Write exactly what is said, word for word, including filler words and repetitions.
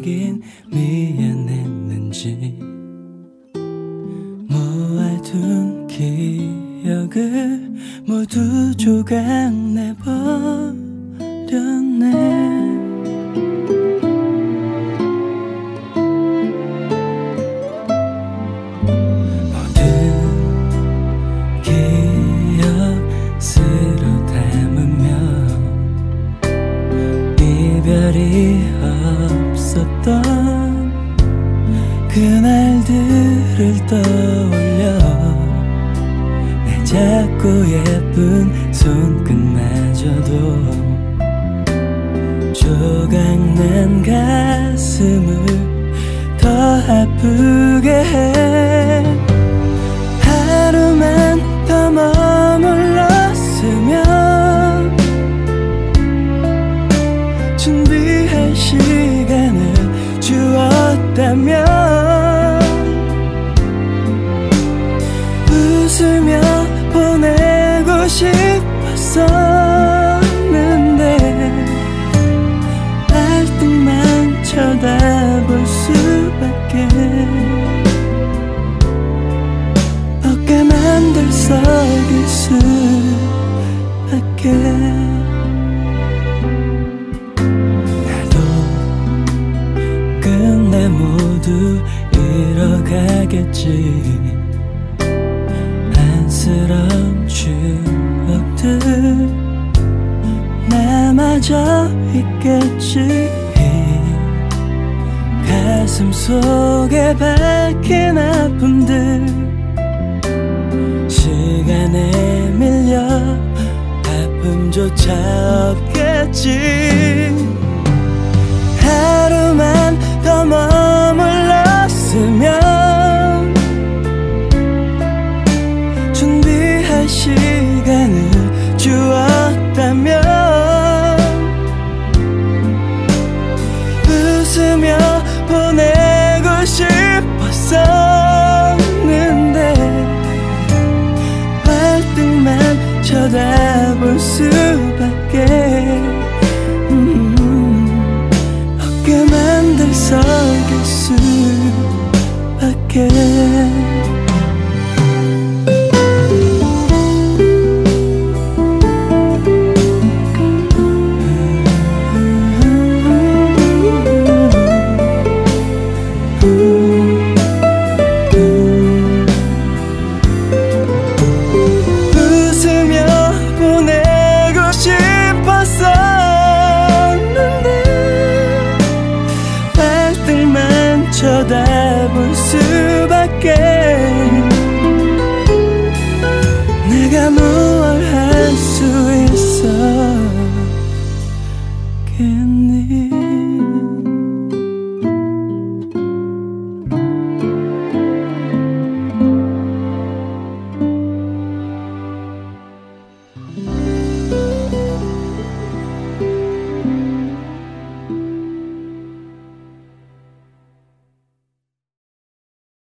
내겐 미안했는지 모아둔 기억을 모두 조각내버렸네. 이별이 없었던 그날들을 떠올려 내 작고 예쁜 손끝마저도 조각난 가슴을 더 아프게 해. 하루만 더 머물렀으면 준비할 시간을 주었다면 웃으며 보내고 싶었었는데 발등만 쳐다볼 수밖에 어깨만 들썩일 수밖에. 끝내 모두 잃어가겠지. 안쓰러운 추억들 남아져 있겠지. 가슴 속에 박힌 아픔들 시간에 밀려 아픔조차 없겠지. 하루만 더 머물렀으면 준비할 시간을 주었다면 웃으며 보내고 싶었었는데 발등만 쳐다볼 수밖에. 음. 어깨만 들썩일 수밖에. 웃으며 보내고 싶었었는데 발등만 쳐다볼 수밖에.